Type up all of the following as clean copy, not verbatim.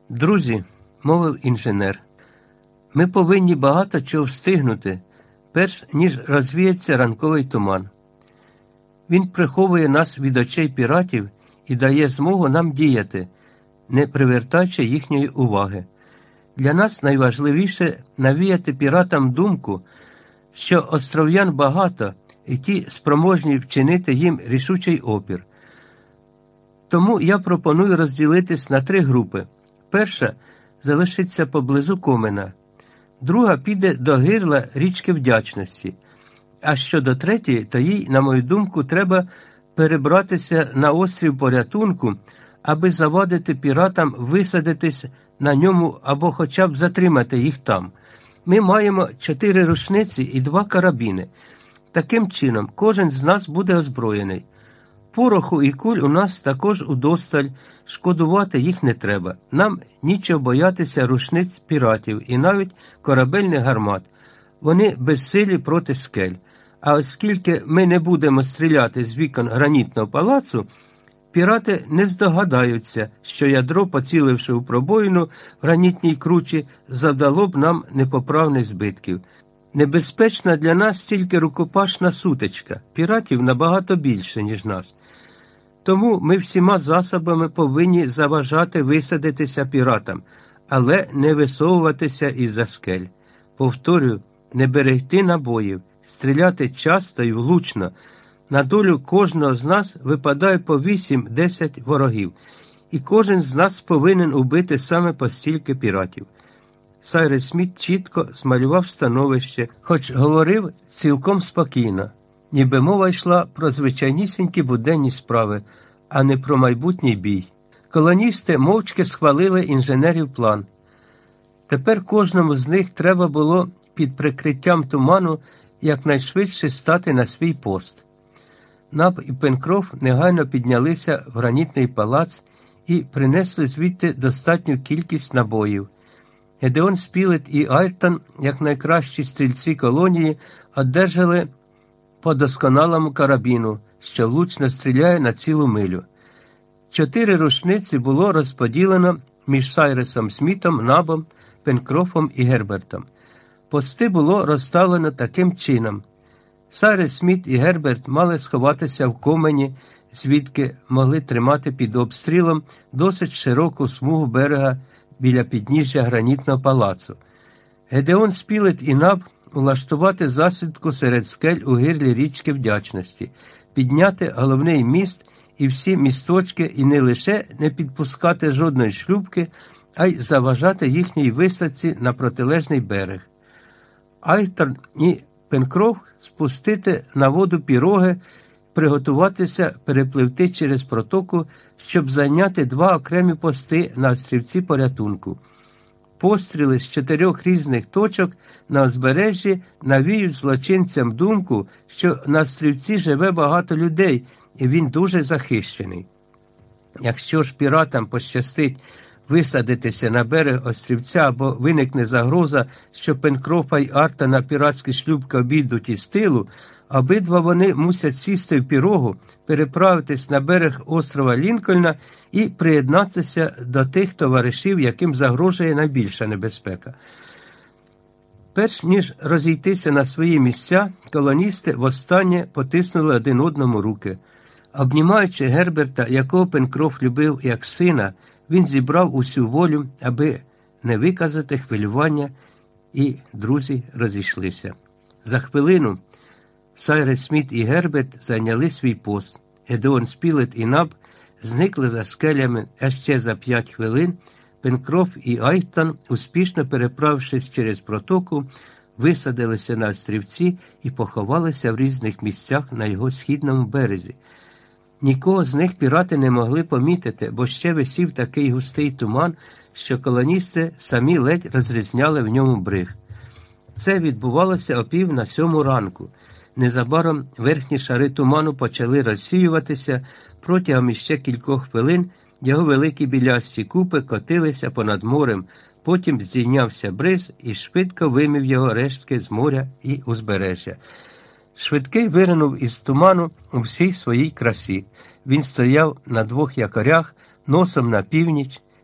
«Друзі», – мовив інженер, – «ми повинні багато чого встигнути, перш ніж розвіється ранковий туман. Він приховує нас від очей піратів і дає змогу нам діяти, не привертаючи їхньої уваги. Для нас найважливіше навіяти піратам думку, що остров'ян багато, і ті спроможні вчинити їм рішучий опір. Тому я пропоную розділитись на 3 групи. Перша залишиться поблизу Комена, друга піде до гирла річки Вдячності, а щодо третьої, то їй, на мою думку, треба перебратися на острів порятунку, аби завадити піратам висадитись на ньому або хоча б затримати їх там. Ми маємо 4 рушниці і 2 карабіни. Таким чином, кожен з нас буде озброєний. Пороху і куль у нас також удосталь, шкодувати їх не треба. Нам нічого боятися рушниць піратів і навіть корабельних гармат. Вони безсилі проти скель. А оскільки ми не будемо стріляти з вікон гранітного палацу, пірати не здогадаються, що ядро, поціливши у пробоїну в гранітній кручі, завдало б нам непоправних збитків. Небезпечна для нас тільки рукопашна сутичка. Піратів набагато більше, ніж нас. Тому ми всіма засобами повинні заважати висадитися піратам, але не висовуватися із-за скель. Повторюю, не берегти набоїв, стріляти часто і влучно. На долю кожного з нас випадає по 8-10 ворогів, і кожен з нас повинен убити саме по стільки піратів. Сайрес Сміт чітко змалював становище, хоч говорив цілком спокійно, ніби мова йшла про звичайнісінькі буденні справи, а не про майбутній бій. Колоністи мовчки схвалили інженерів план. Тепер кожному з них треба було під прикриттям туману якнайшвидше стати на свій пост. Наб і Пенкроф негайно піднялися в гранітний палац і принесли звідти достатню кількість набоїв. Гедеон Спілет і Айртон, як найкращі стрільці колонії, одержали по досконалому карабіну, що влучно стріляє на цілу милю. 4 рушниці було розподілено між Сайресом Смітом, Набом, Пенкрофом і Гербертом. Пости було розставлено таким чином. Сайрес Сміт і Герберт мали сховатися в Комені, звідки могли тримати під обстрілом досить широку смугу берега біля підніжжя гранітного палацу. Гедеон Спілет і Наб улаштувати засідку серед скель у гирлі річки Вдячності, підняти головний міст і всі місточки і не лише не підпускати жодної шлюпки, а й заважати їхній висадці на протилежний берег. Айртон і Пенкроф спустити на воду піроги, приготуватися перепливти через протоку, щоб зайняти 2 окремі пости на острівці порятунку. Постріли з 4 різних точок на узбережжі навіють злочинцям думку, що на острівці живе багато людей, і він дуже захищений. Якщо ж піратам пощастить висадитися на берег острівця або виникне загроза, що Пенкрофа й Айртона піратські шлюпки обійдуть із тилу, обидва вони мусять сісти в пірогу, переправитись на берег острова Лінкольна і приєднатися до тих товаришів, яким загрожує найбільша небезпека. Перш ніж розійтися на свої місця, колоністи востаннє потиснули один одному руки. Обнімаючи Герберта, якого Пенкроф любив як сина, він зібрав усю волю, аби не виказати хвилювання, і друзі розійшлися. За хвилину Сайрес Сміт і Герберт зайняли свій пост. Гедеон Спілет і Наб зникли за скелями, а ще за 5 хвилин Пенкроф і Айртон, успішно переправившись через протоку, висадилися на острівці і поховалися в різних місцях на його східному березі. Нікого з них пірати не могли помітити, бо ще висів такий густий туман, що колоністи самі ледь розрізняли в ньому бриг. Це відбувалося о 6:45 ранку. Незабаром верхні шари туману почали розсіюватися, протягом іще кількох хвилин його великі білясті купи котилися понад морем, потім здійнявся бриз і швидко вимив його рештки з моря і узбережжя. Швидкий виринув із туману у всій своїй красі. Він стояв на 2 якорях, носом на північ,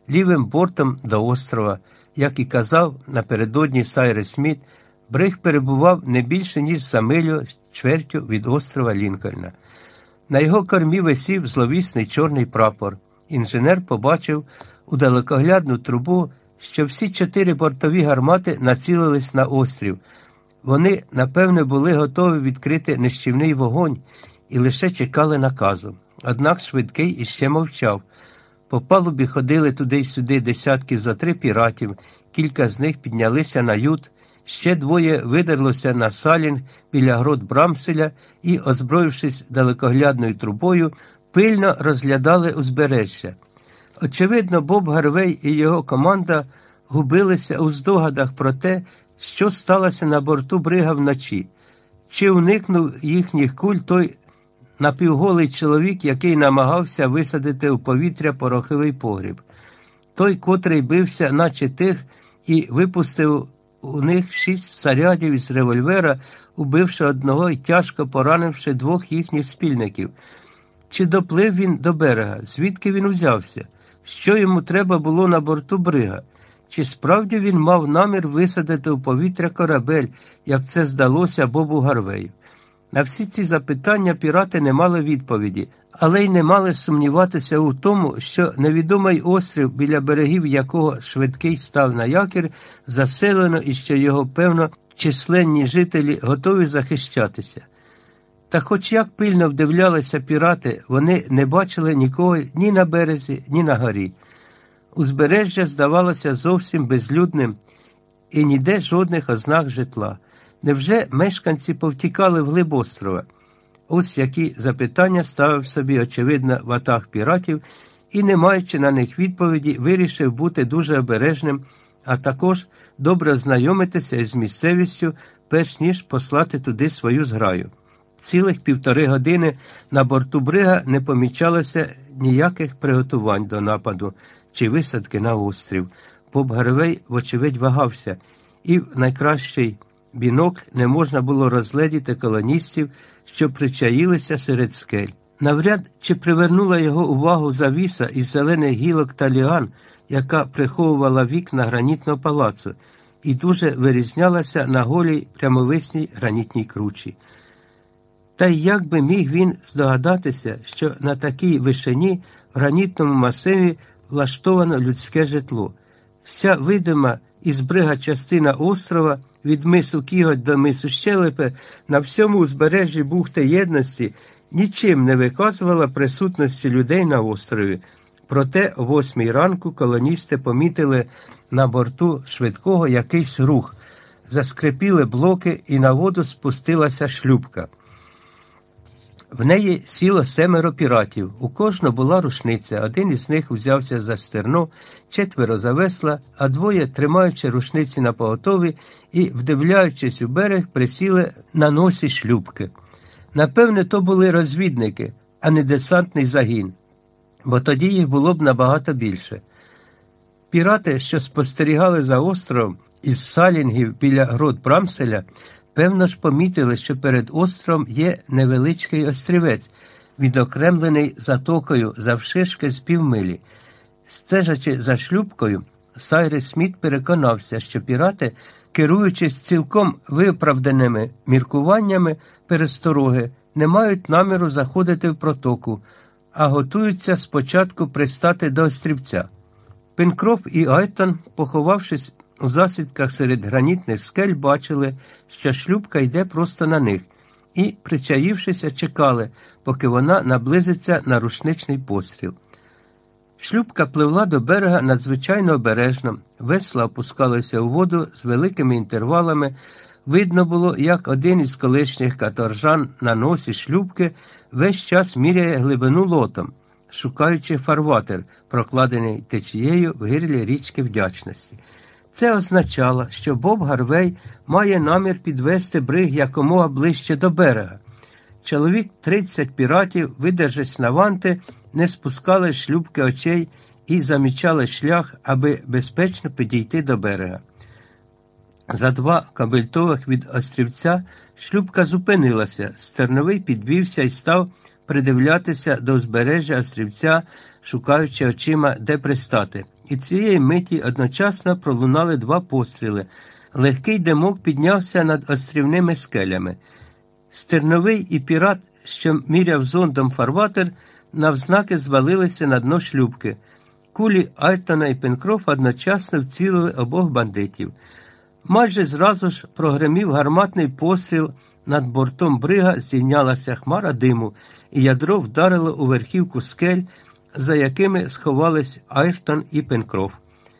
лівим бортом до острова. Як і казав напередодні Сайрес Сміт, Бриг перебував не більше, ніж за милю чвертю від острова Лінкольна. На його кормі висів зловісний чорний прапор. Інженер побачив у далекоглядну трубу, що всі 4 бортові гармати націлились на острів. Вони, напевне, були готові відкрити нищівний вогонь і лише чекали наказу. Однак Швидкий іще мовчав. По палубі ходили туди й сюди десятків зо 3 піратів, кілька з них піднялися на ют, ще 2 видерлося на салінг біля грот Брамселя і, озброївшись далекоглядною трубою, пильно розглядали узбережжя. Очевидно, Боб Гарвей і його команда губилися у здогадах про те, що сталося на борту Брига вночі. Чи уникнув їхніх куль той напівголий чоловік, який намагався висадити у повітря пороховий погріб. Той, котрий бився наче тих і випустив у них 6 снарядів із револьвера, убивши одного і тяжко поранивши 2 їхніх спільників. Чи доплив він до берега? Звідки він узявся? Що йому треба було на борту Брига? Чи справді він мав намір висадити у повітря корабель, як це здалося Бобу Гарвею? На всі ці запитання пірати не мали відповіді, але й не мали сумніватися у тому, що невідомий острів, біля берегів якого Швидкий став на якір, заселено і що його, певно, численні жителі готові захищатися. Та хоч як пильно вдивлялися пірати, вони не бачили нікого ні на березі, ні на горі. Узбережжя здавалося зовсім безлюдним і ніде жодних ознак житла. Невже мешканці повтікали вглиб острова? Ось які запитання ставив собі, очевидно, ватаг піратів і, не маючи на них відповіді, вирішив бути дуже обережним, а також добре ознайомитися із місцевістю, перш ніж послати туди свою зграю. Цілих 1,5 години на борту Брига не помічалося ніяких приготувань до нападу чи висадки на острів. Боб Гарвей, вочевидь, вагався, і в найкращий бінокль не можна було розгледіти колоністів, що причаїлися серед скель. Навряд чи привернула його увагу завіса із зелених гілок та ліан, яка приховувала вікна гранітного палацу, і дуже вирізнялася на голій прямовисній гранітній кручі. Та й як би міг він здогадатися, що на такій вишині в гранітному масиві влаштовано людське житло. Вся видима із Брига частина острова, від мису Кіготь до мису Щелепи, на всьому узбережжі бухти Єдності, нічим не виказувала присутності людей на острові. Проте о 8 ранку колоністи помітили на борту Швидкого якийсь рух. Заскрипіли блоки, і на воду спустилася шлюпка. В неї сіло 7 піратів, у кожного була рушниця, один із них взявся за стерно, 4 за весла, а 2, тримаючи рушниці напоготові і, вдивляючись у берег, присіли на носі шлюпки. Напевне, то були розвідники, а не десантний загін, бо тоді їх було б набагато більше. Пірати, що спостерігали за островом із салінгів біля грот Брамселя, певно ж помітили, що перед островом є невеличкий острівець, відокремлений затокою завширшки з півмилі. Стежачи за шлюпкою, Сайрес Сміт переконався, що пірати, керуючись цілком виправданими міркуваннями перестороги, не мають наміру заходити в протоку, а готуються спочатку пристати до острівця. Пенкроф і Айтон, поховавшись у засідках серед гранітних скель, бачили, що шлюпка йде просто на них, і, причаївшися, чекали, поки вона наблизиться на рушничний постріл. Шлюпка пливла до берега надзвичайно обережно, весла опускалися у воду з великими інтервалами. Видно було, як один із колишніх каторжан на носі шлюпки весь час міряє глибину лотом, шукаючи фарватер, прокладений течією в гирлі річки Вдячності. Це означало, що Боб Гарвей має намір підвести Бриг якомога ближче до берега. Чоловік 30 піратів, видержась на ванти, не спускали з шлюпки очей і замічали шлях, аби безпечно підійти до берега. За 2 кабельтових від острівця шлюпка зупинилася, стерновий підвівся і став придивлятися до узбережжя острівця, шукаючи очима, де пристати, і цієї миті одночасно пролунали 2 постріли. Легкий димок піднявся над острівними скелями. Стерновий і пірат, що міряв зондом фарватер, навзнаки звалилися на дно шлюпки. Кулі Айртона і Пенкроф одночасно вцілили обох бандитів. Майже зразу ж прогремів гарматний постріл, над бортом брига здійнялася хмара диму, і ядро вдарило у верхівку скель, за якими сховались Айртон і Пенкроф.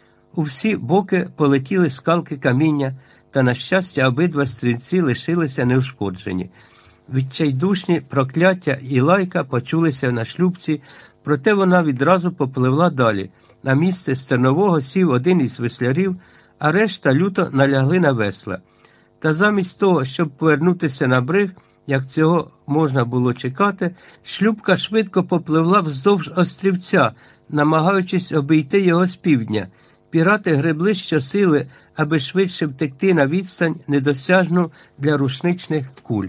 У всі боки полетіли скалки каміння, та, на щастя, обидва стрільці лишилися неушкоджені. Відчайдушні прокляття і лайка почулися на шлюпці, проте вона відразу попливла далі. На місце стернового сів один із веслярів, а решта люто налягли на весла. Та замість того, щоб повернутися на бриг, як цього можна було чекати, шлюпка швидко попливла вздовж острівця, намагаючись обійти його з півдня. Пірати гребли щосили, аби швидше втекти на відстань, недосяжну для рушничних куль.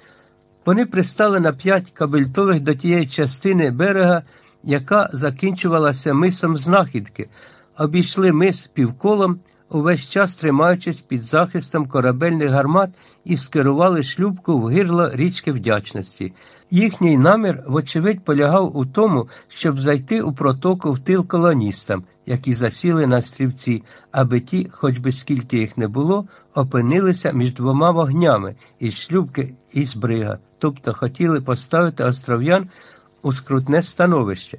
Вони пристали на 5 кабельтових до тієї частини берега, яка закінчувалася мисом знахідки, обійшли мис півколом, увесь час тримаючись під захистом корабельних гармат, і скерували шлюпку в гирло річки Вдячності. Їхній намір, вочевидь, полягав у тому, щоб зайти у протоку в тил колоністам, які засіли на острівці, аби ті, хоч би скільки їх не було, опинилися між 2 вогнями – із шлюпки і з брига, тобто хотіли поставити остров'ян у скрутне становище.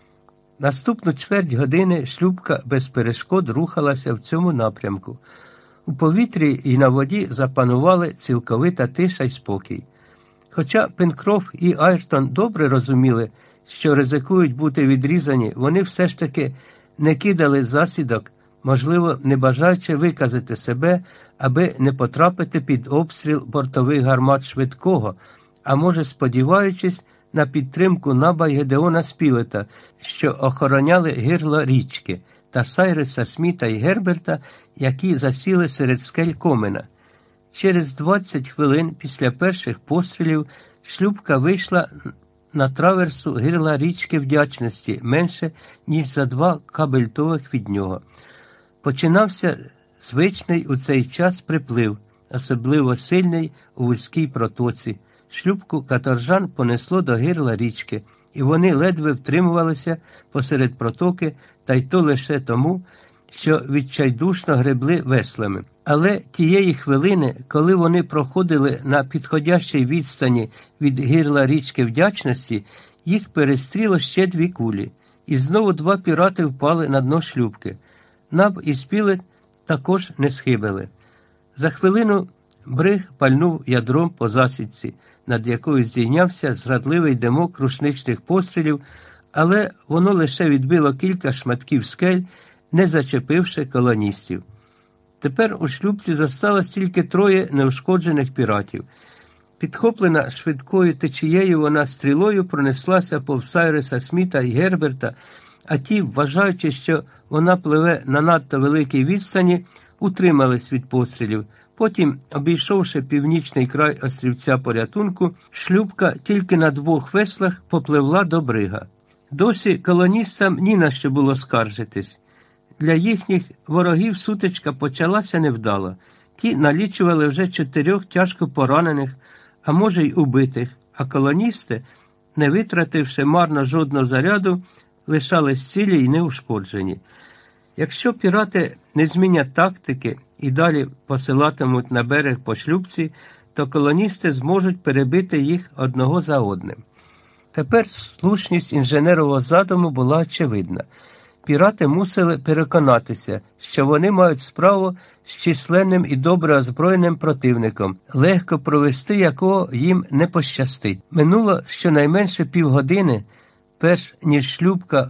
Наступну чверть години шлюпка без перешкод рухалася в цьому напрямку. У повітрі і на воді запанували цілковита тиша й спокій. Хоча Пенкроф і Айртон добре розуміли, що ризикують бути відрізані, вони все ж таки не кидали засідок, можливо, не бажаючи виказати себе, аби не потрапити під обстріл бортових гармат Швидкого, а може, сподіваючись на підтримку Наба й Гедеона Спілета, що охороняли гирло річки, та Сайреса Сміта й Герберта, які засіли серед скель Комена. Через 20 хвилин після перших пострілів шлюпка вийшла на траверсу гирла річки Вдячності менше, ніж за 2 кабельтових від нього. Починався звичний у цей час приплив, особливо сильний у вузькій протоці. Шлюпку каторжан понесло до гирла річки, і вони ледве втримувалися посеред протоки, та й то лише тому, що відчайдушно гребли веслами. Але тієї хвилини, коли вони проходили на підходящій відстані від гирла річки Вдячності, їх перестріло ще 2 кулі, і знову 2 пірати впали на дно шлюпки. Наб і Спілет також не схибили. За хвилину бриг пальнув ядром по засідці, над якою здійнявся зрадливий димок рушничних пострілів, але воно лише відбило кілька шматків скель, не зачепивши колоністів. Тепер у шлюпці зосталось тільки 3 неушкоджених піратів. Підхоплена швидкою течією, вона стрілою пронеслася повз Сайреса Сміта і Герберта, а ті, вважаючи, що вона пливе на надто великій відстані, утримались від пострілів. Потім, обійшовши північний край острівця порятунку, шлюпка тільки на 2 веслах попливла до брига. Досі колоністам ні на що було скаржитись. Для їхніх ворогів сутичка почалася невдало. Ті налічували вже 4 тяжко поранених, а може й убитих, а колоністи, не витративши марно жодного заряду, лишались цілі й неушкоджені. Якщо пірати не змінять тактики і далі посилатимуть на берег по шлюпці, то колоністи зможуть перебити їх одного за одним. Тепер слушність інженерового задуму була очевидна. Пірати мусили переконатися, що вони мають справу з численним і добре озброєним противником, легко провести якого їм не пощастить. Минуло щонайменше півгодини, перш ніж шлюпка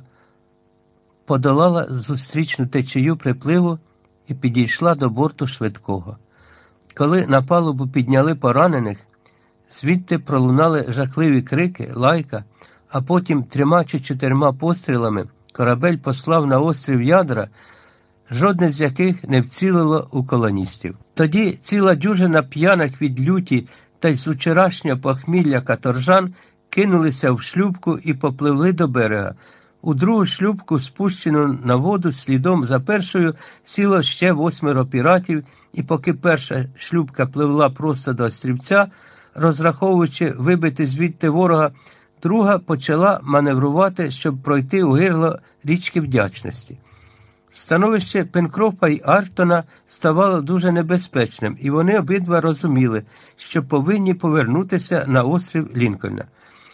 подолала зустрічну течію припливу і підійшла до борту Швидкого. Коли на палубу підняли поранених, звідти пролунали жахливі крики, лайка, а потім 3 чи 4 пострілами корабель послав на острів ядра, жодне з яких не вцілило у колоністів. Тоді ціла дюжина п'яних від люті та й з вчорашнього похмілля каторжан кинулися в шлюпку і попливли до берега. У другу шлюпку, спущену на воду, слідом за першою сіло ще 8 піратів, і поки перша шлюпка пливла просто до острівця, розраховуючи вибити звідти ворога, друга почала маневрувати, щоб пройти у гирло річки Вдячності. Становище Пенкрофа і Артона ставало дуже небезпечним, і вони обидва розуміли, що повинні повернутися на острів Лінкольна.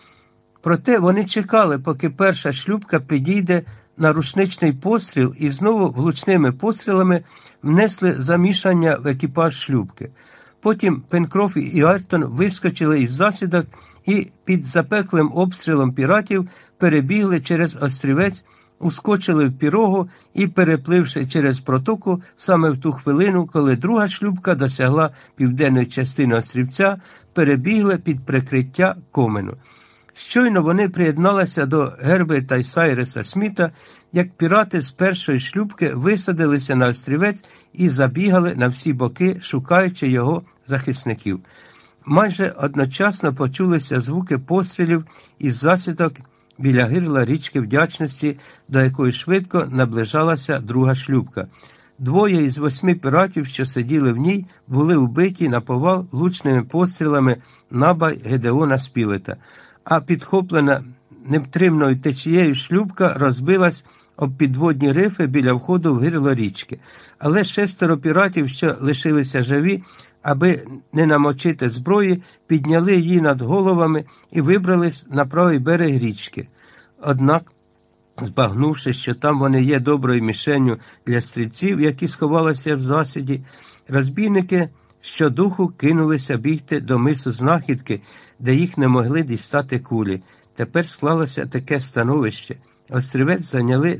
Проте вони чекали, поки перша шлюпка підійде на рушничний постріл, і знову влучними пострілами внесли замішання в екіпаж шлюпки. Потім Пенкроф і Артон вискочили із засідок і під запеклим обстрілом піратів перебігли через острівець, ускочили в пірогу і, перепливши через протоку, саме в ту хвилину, коли друга шлюпка досягла південної частини острівця, перебігли під прикриття комену. Щойно вони приєдналися до Герберта і Сайреса Сміта, як пірати з першої шлюпки висадилися на острівець і забігали на всі боки, шукаючи його захисників. Майже одночасно почулися звуки пострілів із засідок біля гирла річки Вдячності, до якої швидко наближалася друга шлюпка. 2 із 8 піратів, що сиділи в ній, були вбиті наповал влучними пострілами Наба Гедеона Спілета, а підхоплена невтримною течією шлюпка розбилась об підводні рифи біля входу в гирло річки. Але 6 піратів, що лишилися живі, аби не намочити зброї, підняли її над головами і вибрались на правий берег річки. Однак, збагнувши, що там вони є доброю мішенню для стрільців, які сховалися в засіді, розбійники щодуху кинулися бігти до мису Знахідки, де їх не могли дістати кулі. Тепер склалося таке становище. Острівець зайняли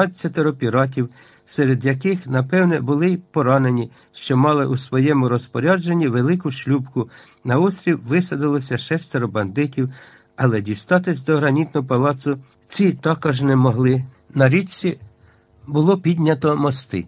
12 піратів, серед яких, напевне, були й поранені, що мали у своєму розпорядженні велику шлюпку. На острів висадилося 6 бандитів, але дістатись до гранітного палацу ці також не могли. На річці було піднято мости.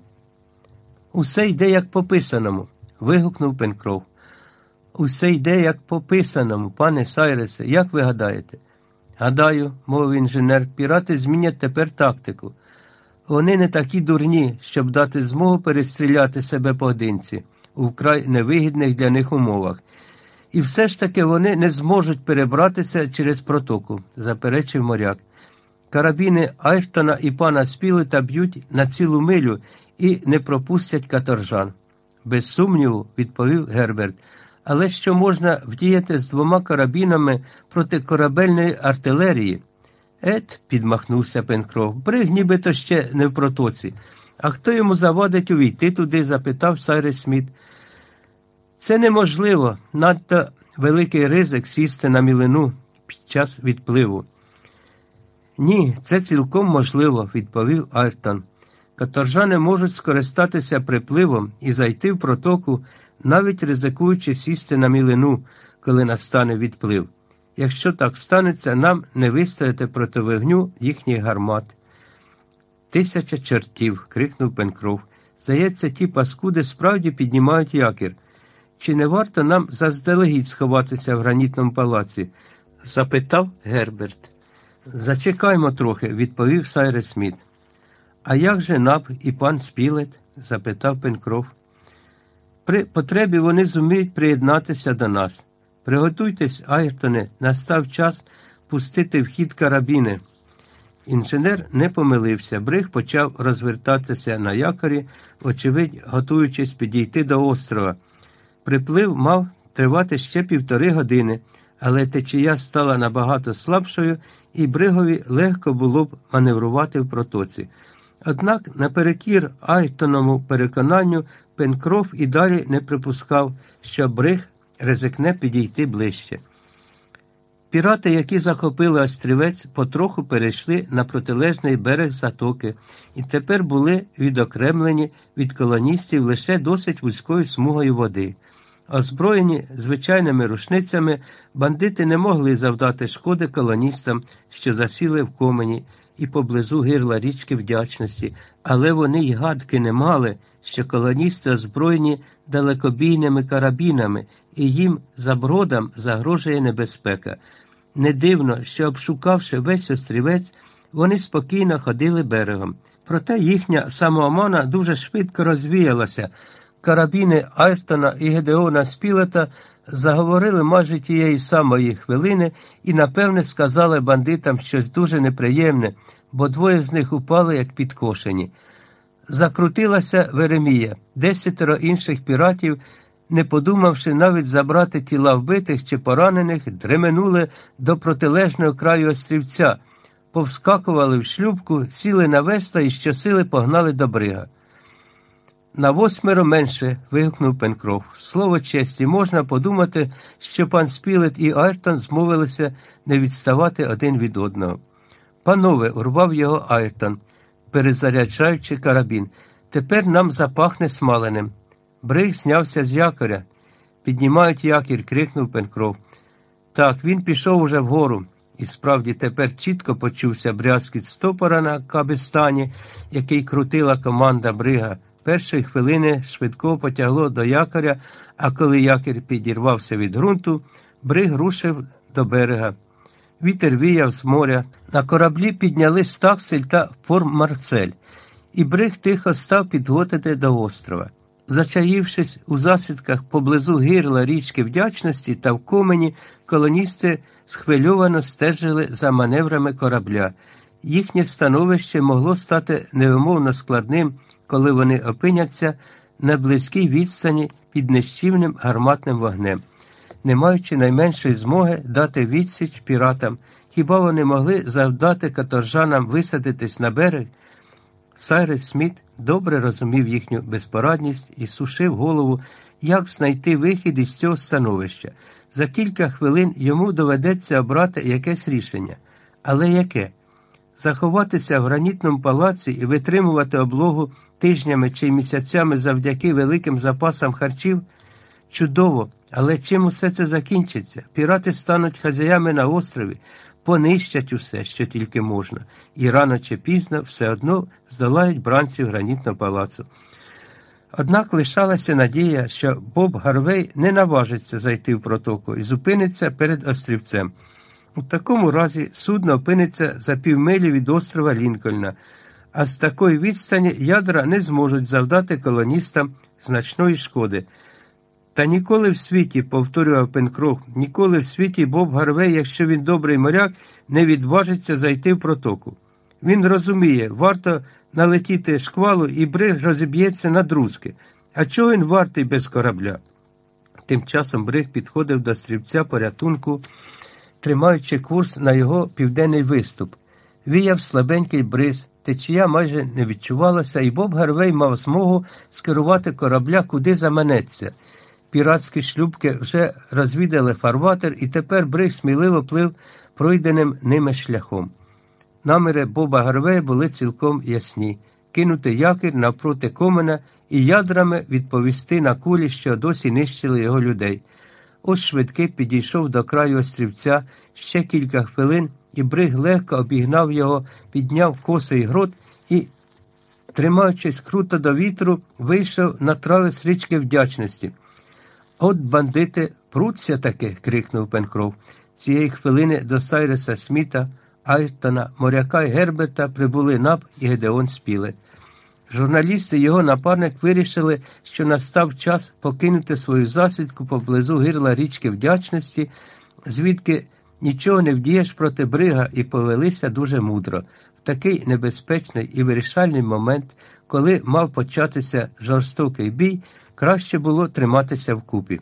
«Усе йде, як по писаному», – вигукнув Пенкроф. «Усе йде, як по писаному, пане Сайресе, як ви гадаєте?» «Гадаю», – мовив інженер, – «пірати змінять тепер тактику. Вони не такі дурні, щоб дати змогу перестріляти себе поодинці у вкрай невигідних для них умовах. І все ж таки вони не зможуть перебратися через протоку», – заперечив моряк. «Карабіни Айртона і пана Спілета б'ють на цілу милю і не пропустять каторжан». «Без сумніву», – відповів Герберт. «Але що можна вдіяти з 2 карабінами проти корабельної артилерії?» «Ет», – підмахнувся Пенкроф, – «бриг нібито ще не в протоці. А хто йому завадить увійти туди?» – запитав Сайрес Сміт. «Це неможливо, надто великий ризик сісти на мілину під час відпливу». «Ні, це цілком можливо», – відповів Айртон. «Каторжани можуть скористатися припливом і зайти в протоку, навіть ризикуючи сісти на мілину, коли настане відплив. Якщо так станеться, нам не вистояти проти вогню їхніх гармат». «1000 чортів!» – крикнув Пенкроф. «Здається, ті паскуди справді піднімають якір. Чи не варто нам заздалегідь сховатися в гранітному палаці?» – запитав Герберт. «Зачекаймо трохи», – відповів Сайрес Сміт. «А як же Наб і пан Спілет?» – запитав Пенкроф. «При потребі вони зуміють приєднатися до нас. Приготуйтесь, Айртоне, настав час пустити в хід карабіни». Інженер не помилився. Бриг почав розвертатися на якорі, очевидь, готуючись підійти до острова. Приплив мав тривати ще 1,5 години, але течія стала набагато слабшою, і бригові легко було б маневрувати в протоці. Однак, наперекір Айртоновому переконанню, Пенкроф і далі не припускав, що бриг ризикне підійти ближче. Пірати, які захопили острівець, потроху перейшли на протилежний берег затоки і тепер були відокремлені від колоністів лише досить вузькою смугою води. Озброєні звичайними рушницями, бандити не могли завдати шкоди колоністам, що засіли в комені і поблизу гирла річки Вдячності, але вони й гадки не мали, що колоністи озброєні далекобійними карабінами, і їм за бродом загрожує небезпека. Не дивно, що, обшукавши весь острівець, вони спокійно ходили берегом. Проте їхня самоомана дуже швидко розвіялася. Карабіни Айртона і Гедеона Спілета заговорили майже тієї самої хвилини і, напевне, сказали бандитам щось дуже неприємне, бо двоє з них упали, як підкошені. Закрутилася Веремія. 10 інших піратів, не подумавши навіть забрати тіла вбитих чи поранених, дременули до протилежного краю острівця, повскакували в шлюпку, сіли на весла і щосили погнали до брига. «На 8 менше», – вигукнув Пенкроф. Слово честі, можна подумати, що пан Спілет і Айртон змовилися не відставати один від одного. «Панове», – урвав його Айртон, перезаряджаючи карабін, – «тепер нам запахне смаленим». Бриг знявся з якоря. «Піднімають якір», – крикнув Пенкроф. Так, він пішов уже вгору. І справді тепер чітко почувся брязкіт стопора на кабестані, який крутила команда брига. Першої хвилини швидко потягло до якоря, а коли якір підірвався від ґрунту, бриг рушив до берега. Вітер віяв з моря. На кораблі підняли стаксель та фор-марсель, і бриг тихо став підготити до острова. Зачаївшись у засідках поблизу гирла річки Вдячності та в комені, колоністи схвильовано стежили за маневрами корабля. Їхнє становище могло стати невимовно складним, коли вони опиняться на близькій відстані під нищівним гарматним вогнем. Не маючи найменшої змоги дати відсіч піратам, хіба вони могли завдати каторжанам висадитись на берег? Сайрес Сміт добре розумів їхню безпорадність і сушив голову, як знайти вихід із цього становища. За кілька хвилин йому доведеться обрати якесь рішення. Але яке? Заховатися в гранітному палаці і витримувати облогу тижнями чи місяцями завдяки великим запасам харчів? Чудово, але чим усе це закінчиться? Пірати стануть хазяями на острові, понищать усе, що тільки можна, і рано чи пізно все одно здолають бранців гранітного палацу. Однак лишалася надія, що Боб Гарвей не наважиться зайти в протоку і зупиниться перед острівцем. У такому разі судно опиниться за півмилі від острова Лінкольна, а з такої відстані ядра не зможуть завдати колоністам значної шкоди. Та ніколи в світі, повторював Пенкроф, ніколи в світі Боб Гарвей, якщо він добрий моряк, не відважиться зайти в протоку. Він розуміє, варто налетіти шквалу і бриг розіб'ється на друзки. А чого він вартий без корабля? Тим часом бриг підходив до острівця порятунку, тримаючи курс на його південний виступ. Віяв слабенький бриз, течія майже не відчувалася, і Боб Гарвей мав змогу скерувати корабля куди заманеться. Піратські шлюпки вже розвідали фарватер, і тепер бриг сміливо плив пройденим ними шляхом. Наміри Боба Гарвея були цілком ясні – кинути якір навпроти комена і ядрами відповісти на кулі, що досі нищили його людей. Ось швидкий підійшов до краю острівця, ще кілька хвилин, і бриг легко обігнав його, підняв косий грот і, тримаючись круто до вітру, вийшов на травець річки Вдячності. «От бандити, пруться таки!» – крикнув Пенкроф. Цієї хвилини до Сайреса Сміта, Айртона, моряка й Герберта прибули Наб і Гедеон Спілет. Журналісти і його напарник вирішили, що настав час покинути свою засідку поблизу гирла річки Вдячності, звідки нічого не вдієш проти брига, і повелися дуже мудро. В такий небезпечний і вирішальний момент, коли мав початися жорстокий бій, краще було триматися вкупі.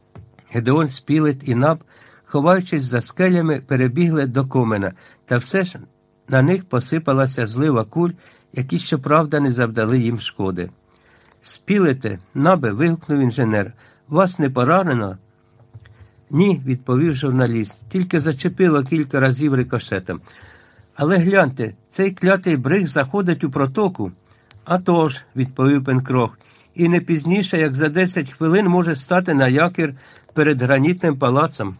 Гедеон Спілет і Наб, ховаючись за скелями, перебігли до комена, та все ж на них посипалася злива куль, які, щоправда, не завдали їм шкоди. «Спілете, Набе!» – вигукнув інженер. «Вас не поранено?» «Ні», – відповів журналіст, – «тільки зачепило кілька разів рикошетом. Але гляньте, цей клятий бриг заходить у протоку». «А тож», – відповів Пенкроф, – «і не пізніше, як за 10 хвилин може стати на якір перед гранітним палацом».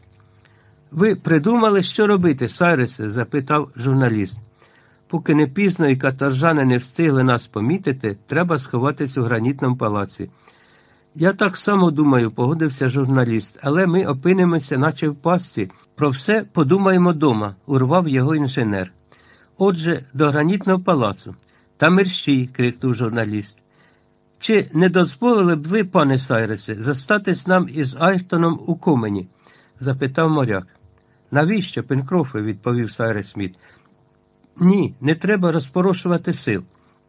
«Ви придумали, що робити, Сайресе?» – запитав журналіст. «Поки не пізно і каторжани не встигли нас помітити, треба сховатись у гранітному палаці». «Я так само думаю», – погодився журналіст, – «але ми опинимося наче в пастці. Про все подумаємо дома», – урвав його інженер. Отже, до гранітного палацу. Та мерщій, крикнув журналіст. Чи не дозволили б ви, пане Сайресе, зостатись нам із Айртоном у Комені? Запитав моряк. Навіщо, Пенкрофе, відповів Сайрес Сміт. Ні, не треба розпорошувати сил.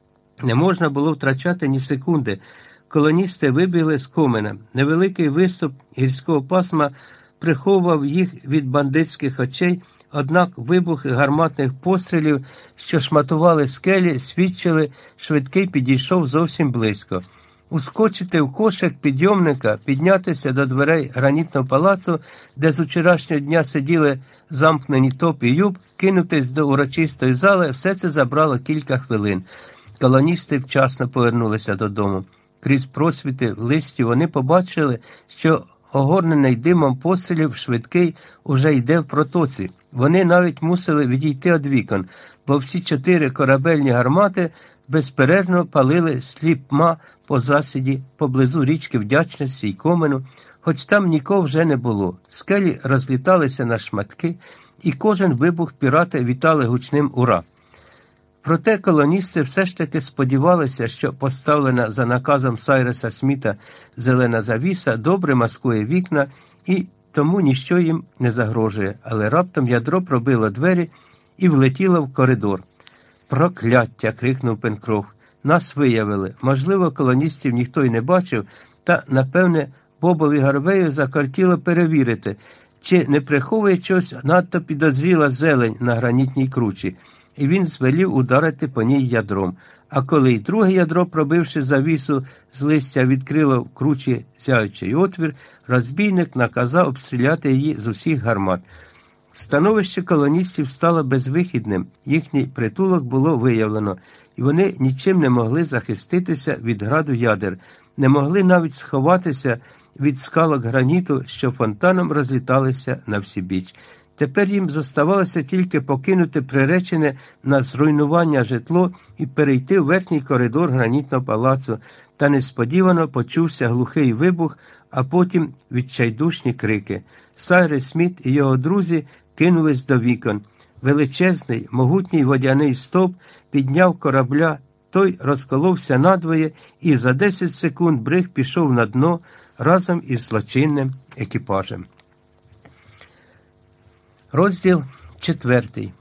Не можна було втрачати ні секунди. Колоністи вибігли з Комена. Невеликий виступ гірського пасма приховував їх від бандитських очей, однак вибухи гарматних пострілів, що шматували скелі, свідчили, швидкий підійшов зовсім близько. Ускочити в кошик підйомника, піднятися до дверей гранітного палацу, де з вчорашнього дня сиділи замкнені Топ і Юб, кинутись до урочистої зали – все це забрало кілька хвилин. Колоністи вчасно повернулися додому. Крізь просвіти в листі вони побачили, що огорнений димом пострілів швидкий уже йде в протоці. Вони навіть мусили відійти від вікон, бо всі 4 корабельні гармати безперервно палили сліпма по засіді поблизу річки Вдячності й Комену, хоч там нікого вже не було. Скелі розліталися на шматки, і кожен вибух пірати вітали гучним «Ура!». Проте колоністи все ж таки сподівалися, що поставлена за наказом Сайреса Сміта зелена завіса добре маскує вікна і тому ніщо їм не загрожує, але раптом ядро пробило двері і влетіло в коридор. «Прокляття!» – крикнув Пенкроф. «Нас виявили. Можливо, колоністів ніхто й не бачив, та, напевне, Бобові Гарвею закортіло перевірити, чи не приховує щось надто підозріла зелень на гранітній кручі, і він звелів ударити по ній ядром. А коли й друге ядро, пробивши завісу з листя, відкрило в кручі зяючий отвір, розбійник наказав обстріляти її з усіх гармат. Становище колоністів стало безвихідним, їхній притулок було виявлено, і вони нічим не могли захиститися від граду ядер, не могли навіть сховатися від скалок граніту, що фонтаном розліталися на всі біч. Тепер їм зоставалося тільки покинути приречене на зруйнування житло і перейти в верхній коридор гранітного палацу, та несподівано почувся глухий вибух, а потім відчайдушні крики. Сайрес Сміт і його друзі кинулись до вікон. Величезний, могутній водяний стовп підняв корабля, той розколовся надвоє, і за 10 секунд бриг пішов на дно разом із злочинним екіпажем. Розділ 4.